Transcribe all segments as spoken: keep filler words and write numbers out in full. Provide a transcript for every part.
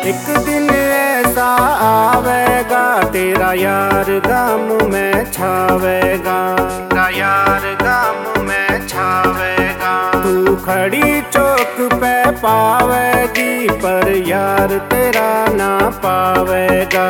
एक दिन ऐसा आवेगा तेरा यार गम में छावेगा, तेरा यार गम में छावेगा। तू खड़ी चौक पे पावेगी पर यार तेरा ना पावेगा।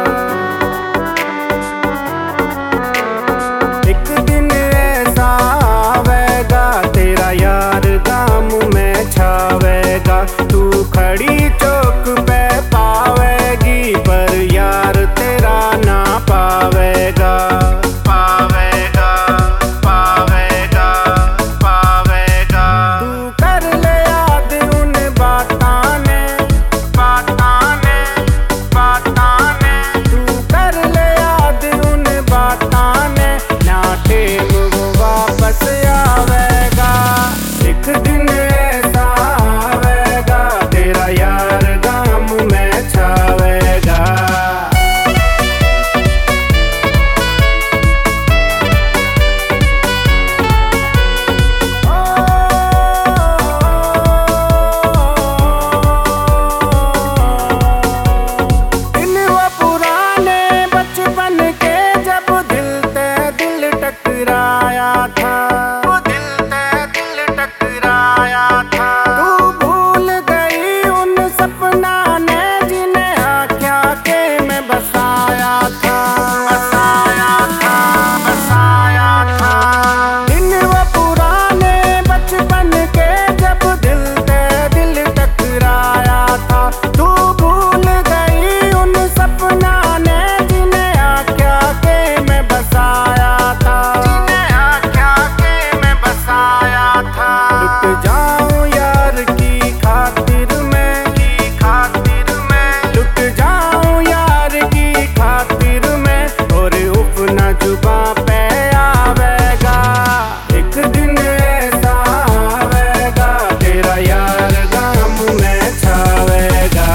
एक दिन ऐसा आवेगा तेरा यार गम में छावेगा। तू खड़ी चौक पे पावेगी पर यार तेरा ना पावेगा। पावेगा पावेगा पावेगा। तू कर ले याद उन बातां ने, बातां ने, बातां ने। तू कर ले याद उन बातां ने, ना टेम वो वापस आवेगा। एक दिन ऐसा आवेगा तेरा यार गम में छावेगा। इन वो पुराने बचपन के जब दिल ते दिल टकराया था, वो दिल ते दिल टकराया था। तू भूल गई उन सपना ने जिन्हें आँख्या के में बसाया था, बसाया था, बसाया था। इन वो पुराने बचपन के जब दिल ते दिल टकराया था। तू भूल गई उन सपना ने जिन्हें आँख्या के में बसाया था, जिन्हें आँख्या के में बसाया था। लुट जाऊं यार की खातिर में, की खातिर में। लुट जाऊं यार की खातिर में और अपना जुबां पे आवेगा। एक दिन ऐसा आवेगा तेरा यार गम में छावेगा।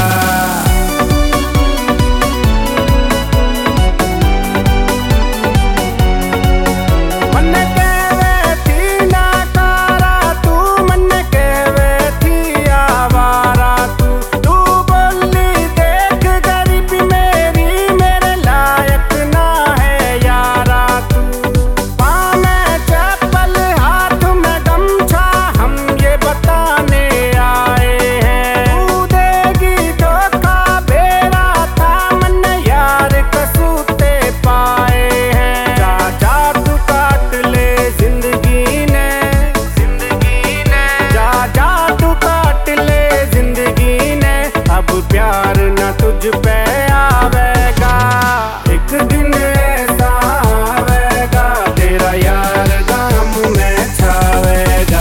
मन कहवे थी नाकारा तू, मन कहवे थी आवारा तू। तू बोली देख गरीबी मेरी मेरे लायक ना है यारा तू। पाँव में चप्पल हाथ में गमछा हम ये बताने आए हैं। तू देगी धोखा बेरा था मन यार कसूते पाए हैं। जा जा तू काट ले जिंदगी ने, जिंदगी ने। जा जा तू काट ले जिंदगी ने, अब प्यार न तुझ पे आवेगा। एक दिन ऐसा आवेगा तेरा यार गम में छावेगा।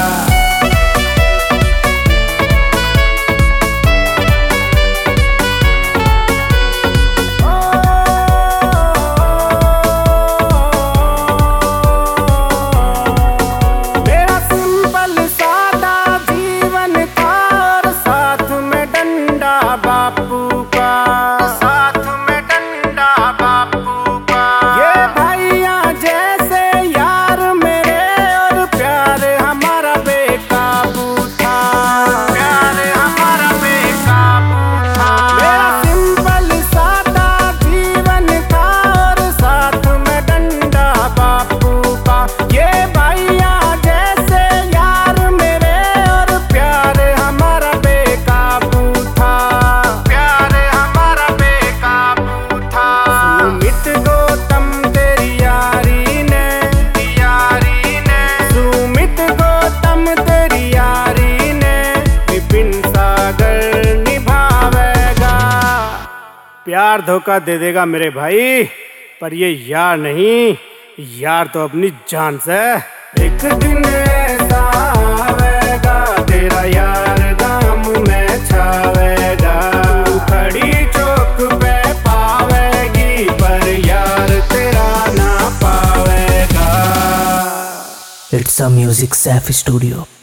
मेरा सिंपल सादा जीवन था और साथ में डंडा बापू का, साथ में डंडा बापू का। ये भैया जैसे यार मेरे और प्यार हमारा बेकाबू था, प्यार हमारा बेकाबू था। मेरा सिंपल सादा जीवन था और साथ में डंडा बापू का। ये भैया जैसे यार मेरे और प्यार हमारा बेकाबू था, प्यार हमारा बेकाबू था। सुमित गौतम तेरी यारी ने, यारी ने। सुमित गौतम तेरी यारी ने विपिन सागर निभावेगा। प्यार धोखा दे देगा मेरे भाई पर ये यार नहीं, यार तो अपनी जान से। एक दिन ऐसा आवेगा तेरा यार गम में छावेगा। तू खड़ी चौक पे पावेगी पर यार तेरा ना पावेगा। It's a Music Safe Studio.